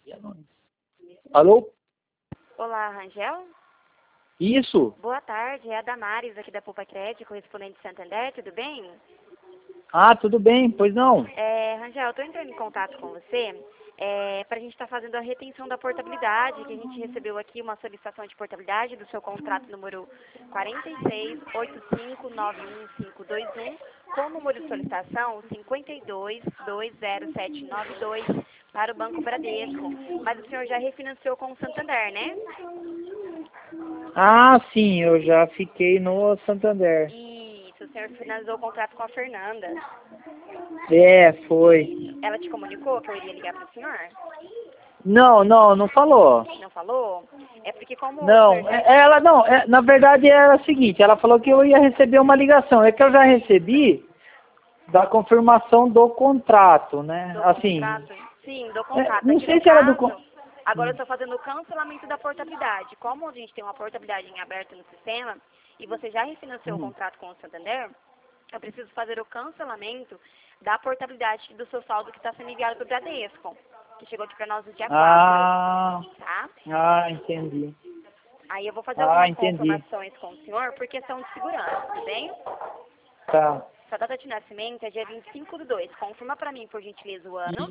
Alô? Olá, Rangel? Isso? Boa tarde, é a Damares aqui da Poupa Crédito, correspondente de Santander, tudo bem? Ah, tudo bem, pois não. Rangel, eu estou entrando em contato com você para a gente estar fazendo a retenção da portabilidade, que a gente recebeu aqui uma solicitação de portabilidade do seu contrato número 468591521, com o número de solicitação 52200792 para o Banco Bradesco. Mas o senhor já refinanciou com o Santander, né? Ah, sim, eu já fiquei no Santander. Isso, o senhor finalizou o contrato com a Fernanda. É, foi. Ela te comunicou que eu iria ligar para o senhor? Não falou. Não falou? É porque como o senhor Não, já... ela não, na verdade era o seguinte, ela falou que eu ia receber uma ligação. É que eu já recebi da confirmação do contrato, né? Do Assim, contrato? Sim, do contrato. não Aqui no sei se era do... caso, agora eu estou fazendo o cancelamento da portabilidade. Como a gente tem uma portabilidade em aberto no sistema e você já refinanciou o contrato com o Santander, eu preciso fazer o cancelamento da portabilidade do seu saldo que está sendo enviado para o Bradesco, que chegou aqui para nós no dia 4, tá? Entendi. Aí eu vou fazer algumas Entendi. confirmações com o senhor por questão de segurança, tudo bem? Tá. Sua data de nascimento é dia 25/2. Confirma para mim, por gentileza, o ano.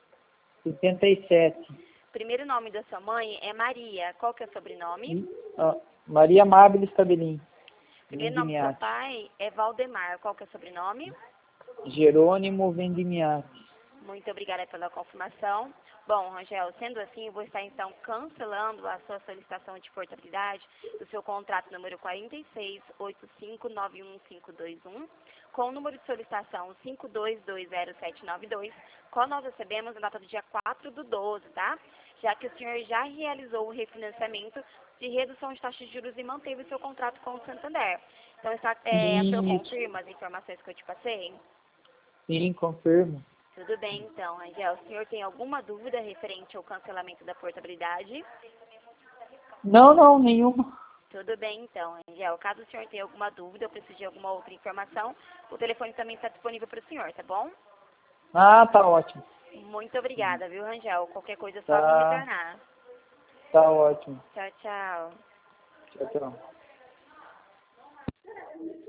77. Primeiro nome da sua mãe é Maria. Qual que é o sobrenome? Maria Amabilis Cabelinho. Primeiro nome do seu pai é Valdemar. Qual que é o sobrenome? Jerônimo Vendimiati. Muito obrigada pela confirmação. Bom, Rangel, sendo assim, eu vou estar então cancelando a sua solicitação de portabilidade do seu contrato número 468591521, com o número de solicitação 52200792, qual nós recebemos na data do dia 4/12, tá? Já que o senhor já realizou o refinanciamento de redução de taxas de juros e manteve o seu contrato com o Santander. Então, o senhor confirma as informações que eu te passei? Sim, confirmo. Tudo bem, então, Angel. O senhor tem alguma dúvida referente ao cancelamento da portabilidade? Não, nenhuma. Tudo bem, então, Angel. Caso o senhor tenha alguma dúvida ou precise de alguma outra informação, o telefone também está disponível para o senhor, tá bom? Tá ótimo. Muito obrigada, viu, Angel? Qualquer coisa é só me Tá, retornar. tá ótimo. Tchau, tchau. Tchau, tchau.